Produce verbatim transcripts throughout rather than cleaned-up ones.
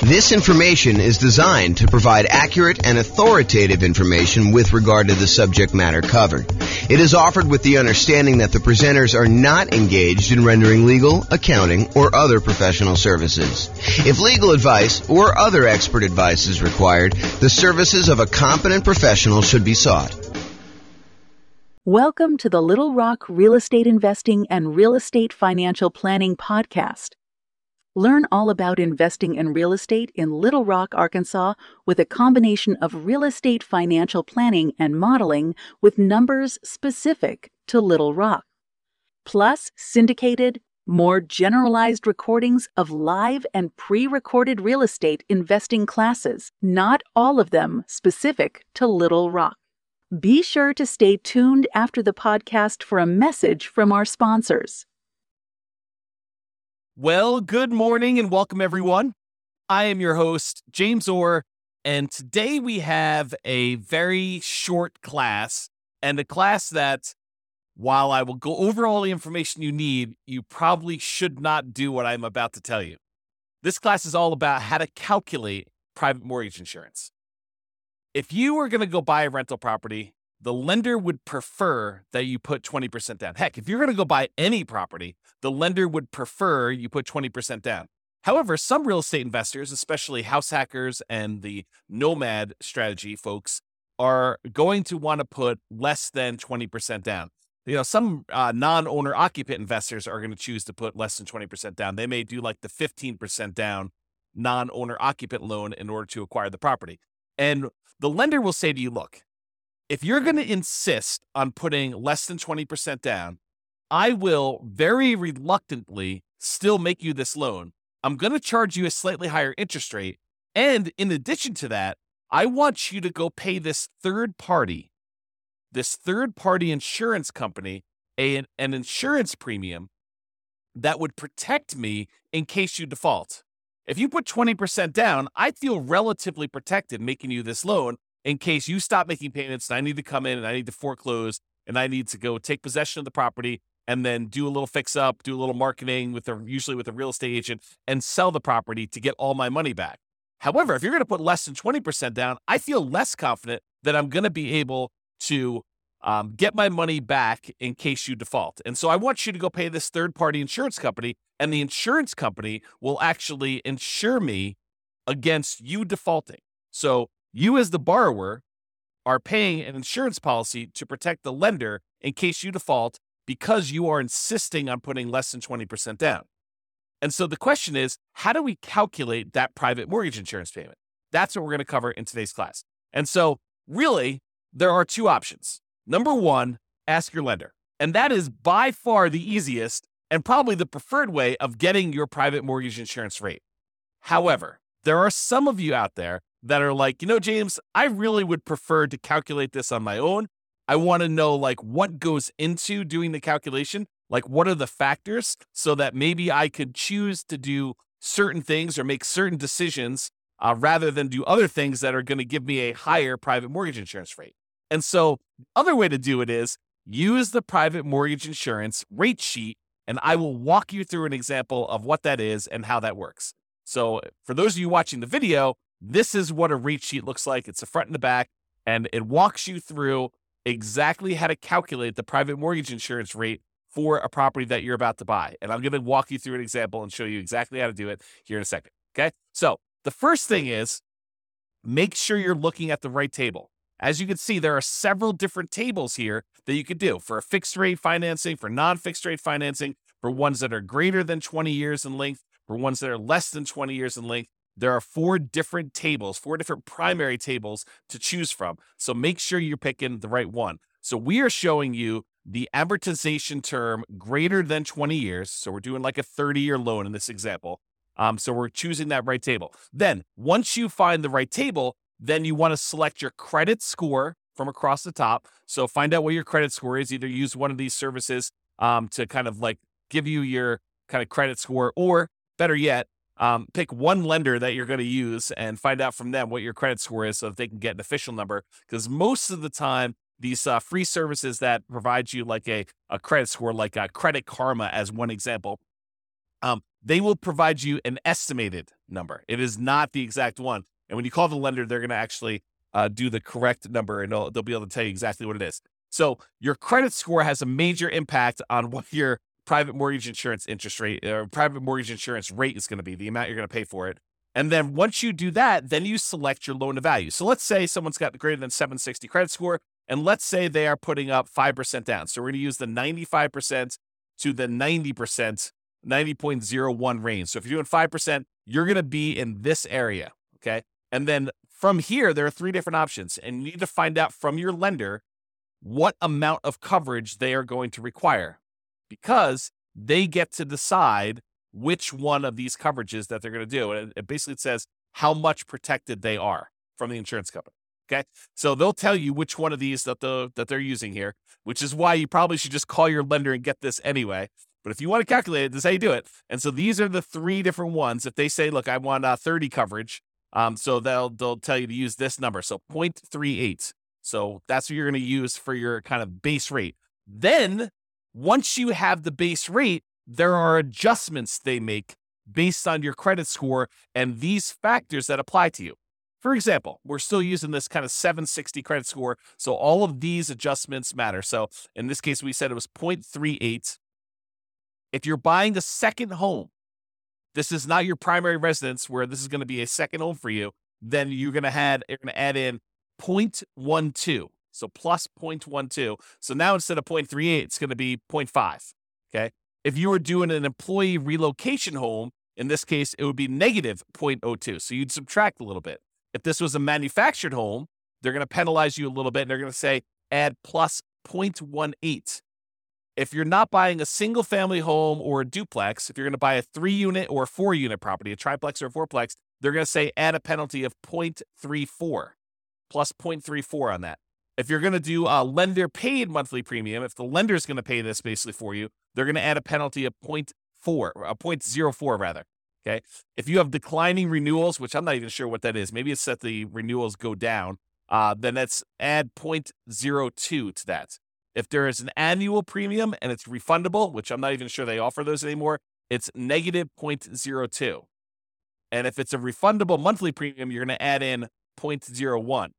This information is designed to provide accurate and authoritative information with regard to the subject matter covered. It is offered with the understanding that the presenters are not engaged in rendering legal, accounting, or other professional services. If legal advice or other expert advice is required, the services of a competent professional should be sought. Welcome to the Little Rock Real Estate Investing and Real Estate Financial Planning Podcast. Learn all about investing in real estate in Little Rock, Arkansas, with a combination of real estate financial planning and modeling with numbers specific to Little Rock. Plus, syndicated, more generalized recordings of live and pre-recorded real estate investing classes, not all of them specific to Little Rock. Be sure to stay tuned after the podcast for a message from our sponsors. Well, good morning and welcome everyone. I am your host, James Orr, and today we have a very short class, and a class that, while I will go over all the information you need, you probably should not do what I'm about to tell you. This class is all about how to calculate private mortgage insurance. If you were going to go buy a rental property, the lender would prefer that you put twenty percent down. Heck, if you're going to go buy any property, the lender would prefer you put twenty percent down. However, some real estate investors, especially house hackers and the nomad strategy folks, are going to want to put less than twenty percent down. You know, some uh, non-owner occupant investors are going to choose to put less than twenty percent down. They may do like the fifteen percent down non-owner occupant loan in order to acquire the property. And the lender will say to you, look, if you're going to insist on putting less than twenty percent down, I will very reluctantly still make you this loan. I'm going to charge you a slightly higher interest rate. And in addition to that, I want you to go pay this third party, this third party insurance company, a, an insurance premium that would protect me in case you default. If you put twenty percent down, I feel relatively protected making you this loan in case you stop making payments and I need to come in and I need to foreclose and I need to go take possession of the property and then do a little fix up, do a little marketing with a, usually with a real estate agent, and sell the property to get all my money back. However, if you're going to put less than twenty percent down, I feel less confident that I'm going to be able to um, get my money back in case you default. And so I want you to go pay this third party insurance company, and the insurance company will actually insure me against you defaulting. So you as the borrower are paying an insurance policy to protect the lender in case you default because you are insisting on putting less than twenty percent down. And so the question is, how do we calculate that private mortgage insurance payment? That's what we're going to cover in today's class. And so really, there are two options. Number one, ask your lender. And that is by far the easiest and probably the preferred way of getting your private mortgage insurance rate. However, there are some of you out there that are like, you know, James, I really would prefer to calculate this on my own. I want to know like what goes into doing the calculation, like what are the factors so that maybe I could choose to do certain things or make certain decisions uh, rather than do other things that are going to give me a higher private mortgage insurance rate. And so the other way to do it is use the private mortgage insurance rate sheet, and I will walk you through an example of what that is and how that works. So for those of you watching the video, this is what a rate sheet looks like. It's the front and the back, and it walks you through exactly how to calculate the private mortgage insurance rate for a property that you're about to buy. And I'm going to walk you through an example and show you exactly how to do it here in a second. Okay. So the first thing is make sure you're looking at the right table. As you can see, there are several different tables here that you could do for a fixed rate financing, for non-fixed rate financing, for ones that are greater than twenty years in length, for ones that are less than twenty years in length. There are four different tables, four different primary tables to choose from. So make sure you're picking the right one. So we are showing you the amortization term greater than twenty years. So we're doing like a thirty-year loan in this example. Um, so we're choosing that right table. Then once you find the right table, then you want to select your credit score from across the top. So find out what your credit score is. Either use one of these services um, to kind of like give you your kind of credit score, or better yet, Um, pick one lender that you're going to use and find out from them what your credit score is so that they can get an official number. Because most of the time, these uh, free services that provide you like a, a credit score, like a Credit Karma as one example, um, they will provide you an estimated number. It is not the exact one. And when you call the lender, they're going to actually uh, do the correct number, and they'll, they'll be able to tell you exactly what it is. So your credit score has a major impact on what your private mortgage insurance interest rate or private mortgage insurance rate is going to be, the amount you're going to pay for it. And then once you do that, then you select your loan to value. So let's say someone's got greater than seven sixty credit score, and let's say they are putting up five percent down. So we're going to use the ninety-five percent to the ninety percent, ninety point zero one range. So if you're doing five percent, you're going to be in this area, okay? And then from here, there are three different options, and you need to find out from your lender what amount of coverage they are going to require, because they get to decide which one of these coverages that they're going to do. And it basically says how much protected they are from the insurance company. Okay. So they'll tell you which one of these that the that they're using here, which is why you probably should just call your lender and get this anyway. But if you want to calculate it, this is how you do it. And so these are the three different ones. If they say, look, I want uh, thirty coverage, um, so they'll they'll tell you to use this number. So zero point three eight. So that's what you're going to use for your kind of base rate. Then once you have the base rate, there are adjustments they make based on your credit score and these factors that apply to you. For example, we're still using this kind of seven sixty credit score, so all of these adjustments matter. So in this case, we said it was zero point three eight. If you're buying a second home, this is not your primary residence where this is going to be a second home for you, then you're going to add, you're going to add in zero point one two. So plus zero point one two. So now instead of zero point three eight, it's going to be zero point five. Okay. If you were doing an employee relocation home, in this case, it would be negative zero point zero two. So you'd subtract a little bit. If this was a manufactured home, they're going to penalize you a little bit, and they're going to say add plus zero point one eight. If you're not buying a single family home or a duplex, if you're going to buy a three unit or a four unit property, a triplex or a fourplex, they're going to say add a penalty of zero point three four, plus zero point three four on that. If you're going to do a lender paid monthly premium, if the lender is going to pay this basically for you, they're going to add a penalty of zero point four, or zero point zero four rather. Okay. If you have declining renewals, which I'm not even sure what that is, maybe it's that the renewals go down, uh, then that's add zero point zero two to that. If there is an annual premium and it's refundable, which I'm not even sure they offer those anymore, it's negative zero point zero two. And if it's a refundable monthly premium, you're going to add in zero point zero one.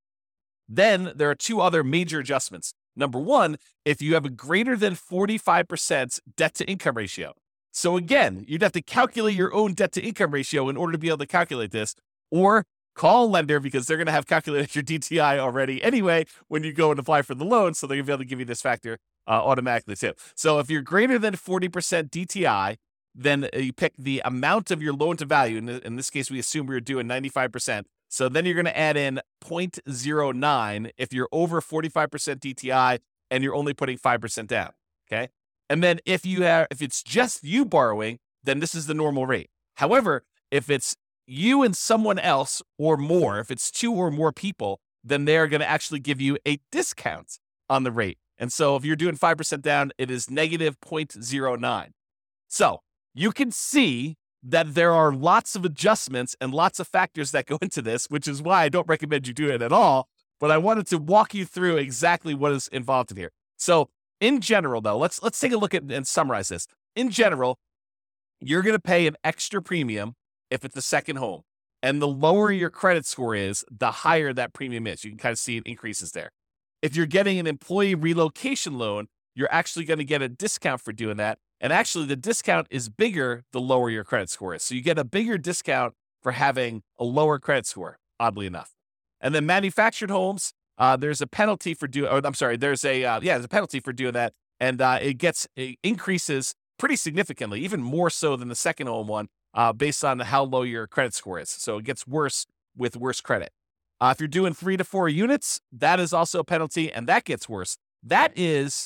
Then there are two other major adjustments. Number one, if you have a greater than forty-five percent debt to income ratio. So again, you'd have to calculate your own debt to income ratio in order to be able to calculate this, or call a lender because they're going to have calculated your D T I already anyway when you go and apply for the loan. So they're going to be able to give you this factor uh, automatically too. So if you're greater than forty percent D T I, then you pick the amount of your loan to value. In, in this case, we assume we were doing ninety-five percent. So then you're going to add in zero point zero nine if you're over forty-five percent D T I and you're only putting five percent down. Okay. And then if you have, if it's just you borrowing, then this is the normal rate. However, if it's you and someone else or more, if it's two or more people, then they're going to actually give you a discount on the rate. And so if you're doing five percent down, it is negative zero point zero nine. So you can see that there are lots of adjustments and lots of factors that go into this, which is why I don't recommend you do it at all. But I wanted to walk you through exactly what is involved in here. So in general, though, let's let's take a look at and summarize this. In general, you're going to pay an extra premium if it's a second home. And the lower your credit score is, the higher that premium is. You can kind of see it increases there. If you're getting an employee relocation loan, you're actually going to get a discount for doing that. And actually, the discount is bigger the lower your credit score is. So you get a bigger discount for having a lower credit score, oddly enough. And then manufactured homes, uh, there's a penalty for doing, or I'm sorry, there's a, uh, yeah, there's a penalty for doing that. And uh, it gets, it increases pretty significantly, even more so than the second home one, uh, based on how low your credit score is. So it gets worse with worse credit. Uh, if you're doing three to four units, that is also a penalty, and that gets worse. That is,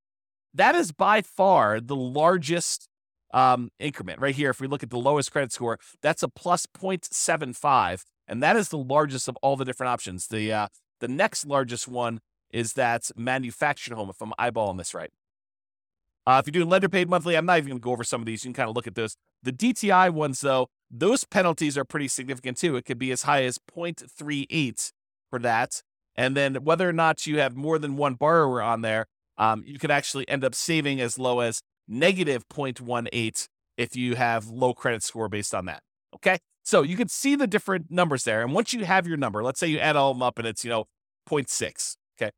that is by far the largest um, increment right here. If we look at the lowest credit score, that's a plus zero point seven five, and that is the largest of all the different options. The uh, the next largest one is that manufactured home, if I'm eyeballing this right. Uh, if you're doing lender paid monthly, I'm not even going to go over some of these. You can kind of look at those. The D T I ones, though, those penalties are pretty significant too. It could be as high as zero point three eight for that. And then whether or not you have more than one borrower on there, um, you could actually end up saving as low as negative zero point one eight if you have low credit score based on that. Okay. So you can see the different numbers there. And once you have your number, let's say you add all of them up and it's, you know, zero point six. Okay.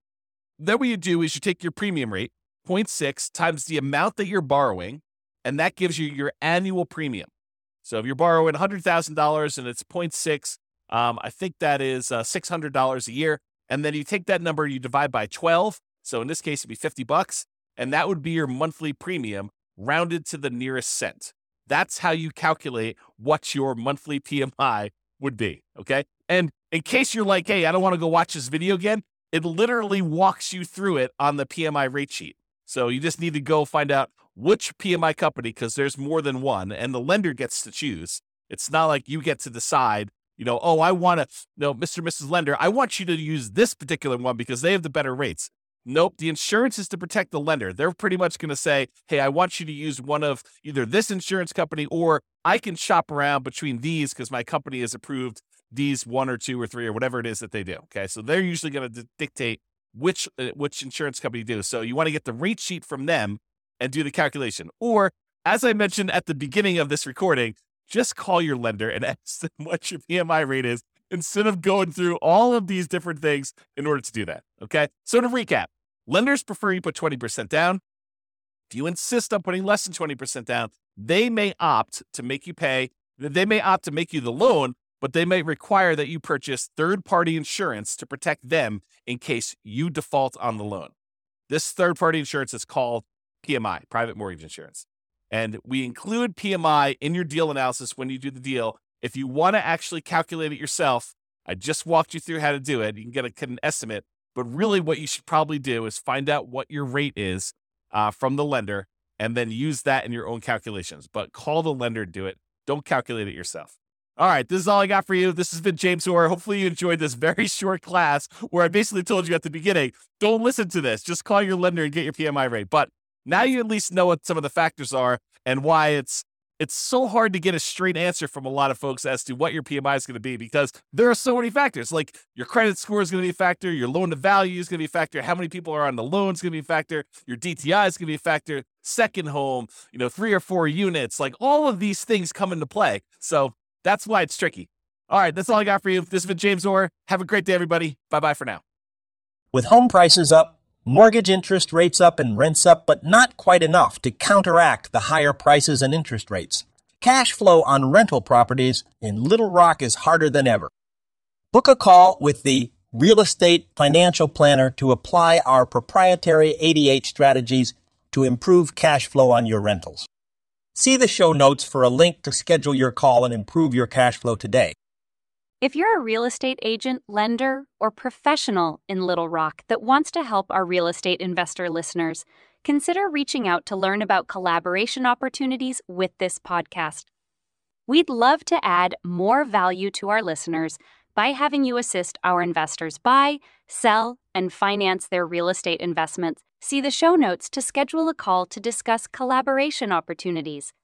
Then what you do is you take your premium rate, zero point six times the amount that you're borrowing, and that gives you your annual premium. So if you're borrowing one hundred thousand dollars and it's zero point six, um, I think that is uh, six hundred dollars a year. And then you take that number, you divide by twelve. So in this case, it'd be fifty bucks. And that would be your monthly premium rounded to the nearest cent. That's how you calculate what your monthly P M I would be. Okay. And in case you're like, hey, I don't want to go watch this video again, it literally walks you through it on the P M I rate sheet. So you just need to go find out which P M I company, because there's more than one, and the lender gets to choose. It's not like you get to decide, you know, oh, I want to, no, Mister and Missus Lender, I want you to use this particular one because they have the better rates. Nope, the insurance is to protect the lender. They're pretty much going to say, hey, I want you to use one of either this insurance company, or I can shop around between these because my company has approved these one or two or three or whatever it is that they do. Okay, so they're usually going to dictate which uh, which insurance company you do. So you want to get the rate sheet from them and do the calculation. Or, as I mentioned at the beginning of this recording, just call your lender and ask them what your P M I rate is instead of going through all of these different things in order to do that. Okay, so to recap, lenders prefer you put twenty percent down. If you insist on putting less than twenty percent down, they may opt to make you pay. They may opt to make you the loan, but they may require that you purchase third-party insurance to protect them in case you default on the loan. This third-party insurance is called P M I, private mortgage insurance. And we include P M I in your deal analysis when you do the deal. If you want to actually calculate it yourself, I just walked you through how to do it. You can get, a, get an estimate. But really what you should probably do is find out what your rate is uh, from the lender and then use that in your own calculations. But call the lender to do it. Don't calculate it yourself. All right, this is all I got for you. This has been James Orr. Hopefully you enjoyed this very short class where I basically told you at the beginning, don't listen to this. Just call your lender and get your P M I rate. But now you at least know what some of the factors are and why it's it's so hard to get a straight answer from a lot of folks as to what your P M I is going to be, because there are so many factors. Like your credit score is going to be a factor, your loan to value is going to be a factor, how many people are on the loan is going to be a factor, your D T I is going to be a factor, second home, you know, three or four units, like all of these things come into play. So that's why it's tricky. All right, that's all I got for you. This has been James Orr. Have a great day, everybody. Bye-bye for now. With home prices up, mortgage interest rates up, and rents up, but not quite enough to counteract the higher prices and interest rates, cash flow on rental properties in Little Rock is harder than ever. Book a call with the Real Estate Financial Planner to apply our proprietary eighty-eight strategies to improve cash flow on your rentals. See the show notes for a link to schedule your call and improve your cash flow today. If you're a real estate agent, lender, or professional in Little Rock that wants to help our real estate investor listeners, consider reaching out to learn about collaboration opportunities with this podcast. We'd love to add more value to our listeners by having you assist our investors buy, sell, and finance their real estate investments. See the show notes to schedule a call to discuss collaboration opportunities.